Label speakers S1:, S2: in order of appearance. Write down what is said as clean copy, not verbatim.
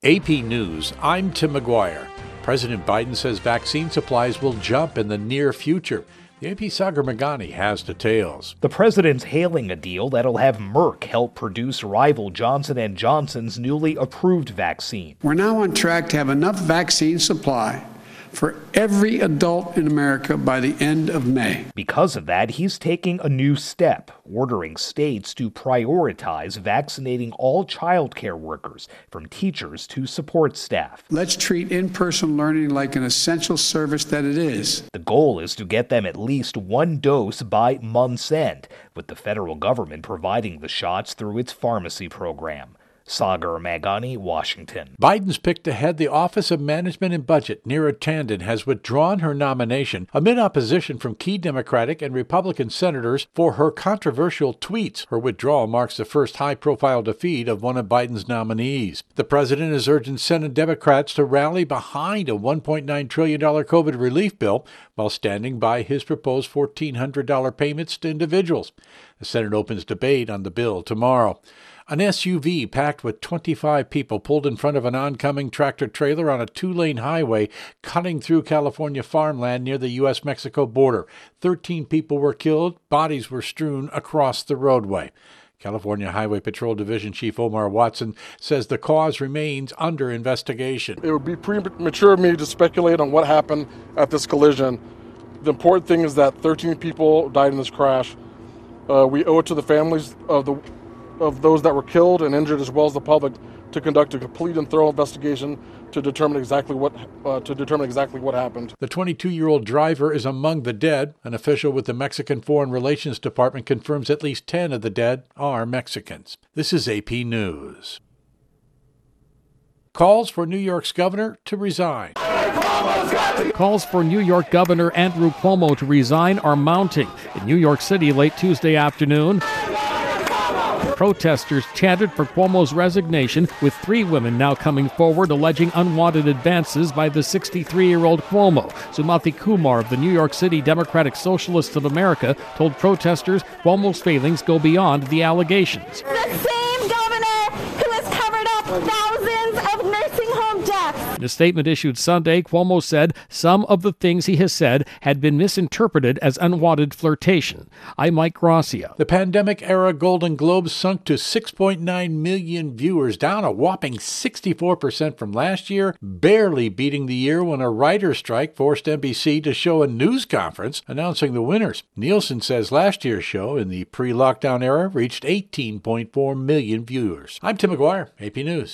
S1: AP News, I'm Tim McGuire. President Biden says vaccine supplies will jump in the near future. The AP's Sagar Meghani has details.
S2: The president's hailing a deal that'll have Merck help produce rival Johnson & Johnson's newly approved vaccine.
S3: We're now on track to have enough vaccine supply for every adult in America by the end of May.
S2: Because of that, he's taking a new step, ordering states to prioritize vaccinating all child care workers, from teachers to support staff.
S3: Let's treat in-person learning like an essential service that it is.
S2: The goal is to get them at least one dose by month's end, with the federal government providing the shots through its pharmacy program. Sagar Meghani, Washington.
S1: Biden's pick to head the Office of Management and Budget, Neera Tanden, has withdrawn her nomination amid opposition from key Democratic and Republican senators for her controversial tweets. Her withdrawal marks the first high-profile defeat of one of Biden's nominees. The president is urging Senate Democrats to rally behind a $1.9 trillion COVID relief bill while standing by his proposed $1,400 payments to individuals. The Senate opens debate on the bill tomorrow. An SUV packed with 25 people pulled in front of an oncoming tractor-trailer on a two-lane highway cutting through California farmland near the U.S.-Mexico border. 13 people were killed. Bodies were strewn across the roadway. California Highway Patrol Division Chief Omar Watson says the cause remains under investigation.
S4: It would be premature of me to speculate on what happened at this collision. The important thing is that 13 people died in this crash. We owe it to the families of those that were killed and injured, as well as the public, to conduct a complete and thorough investigation to determine exactly what happened.
S1: The 22-year-old driver is among the dead. An official with the Mexican Foreign Relations Department confirms at least 10 of the dead are Mexicans. This is AP News. Calls for New York's governor to resign.
S5: Calls for New York Governor Andrew Cuomo to resign are mounting. In New York City late Tuesday afternoon, protesters chanted for Cuomo's resignation, with 3 women now coming forward alleging unwanted advances by the 63-year-old Cuomo. Sumati Kumar of the New York City Democratic Socialists of America told protesters Cuomo's failings go beyond the allegations.
S6: The same governor who has covered up thousands of nursing home deaths.
S5: In a statement issued Sunday, Cuomo said some of the things he has said had been misinterpreted as unwanted flirtation. I'm Mike Gracia.
S1: The pandemic-era Golden Globes sunk to 6.9 million viewers, down a whopping 64% from last year, barely beating the year when a writer's strike forced NBC to show a news conference announcing the winners. Nielsen says last year's show, in the pre-lockdown era, reached 18.4 million viewers. I'm Tim McGuire, AP News.